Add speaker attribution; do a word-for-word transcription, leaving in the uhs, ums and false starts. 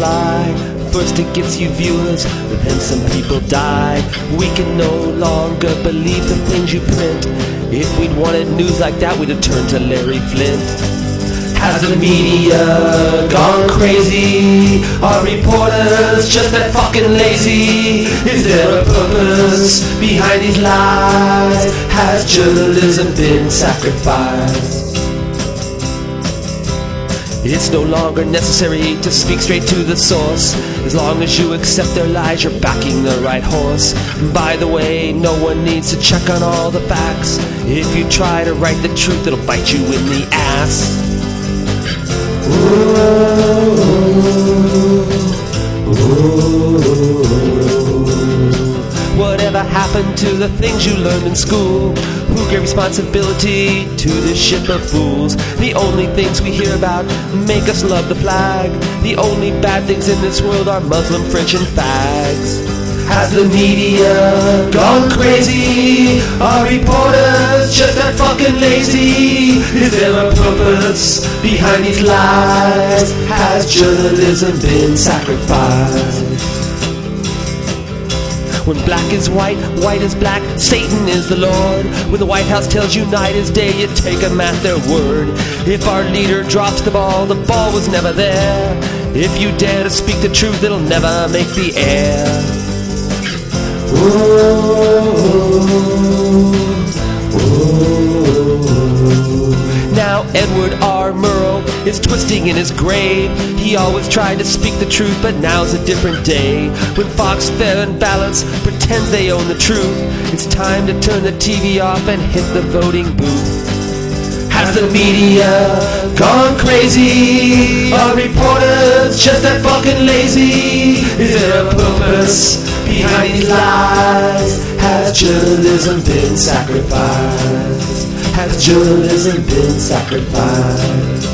Speaker 1: lie. First it gets you viewers, but then some people die. We can no longer believe the things you print. If we'd wanted news like that, we'd have turned to Larry Flint. Has the media gone crazy? Are reporters just that fucking lazy? Is there a purpose behind these lies? Has journalism been sacrificed? It's no longer necessary to speak straight to the source. As long as you accept their lies, you're backing the right horse. And by the way, no one needs to check on all the facts. If you try to write the truth, it'll bite you in the ass. Ooh, ooh. Whatever happened to the things you learned in school? Who gave responsibility to this ship of fools? The only things we hear about make us love the flag. The only bad things in this world are Muslim, French, and fags. Has the media gone crazy? Are reporters just that fucking lazy? Is there a purpose behind these lies? Has journalism been sacrificed? When black is white, white is black, Satan is the Lord. When the White House tells you night is day, you take them at their word. If our leader drops the ball, the ball was never there. If you dare to speak the truth, it'll never make the air. Ooh, ooh. Now Edward R. Murrow is twisting in his grave. He always tried to speak the truth, but now's a different day. When Fox, Fair and Balance pretends they own the truth, it's time to turn the T V off and hit the voting booth. Has the media gone crazy? Are reporters just that fucking lazy? Is there a purpose behind these lies? Has journalism been sacrificed? Has journalism been sacrificed?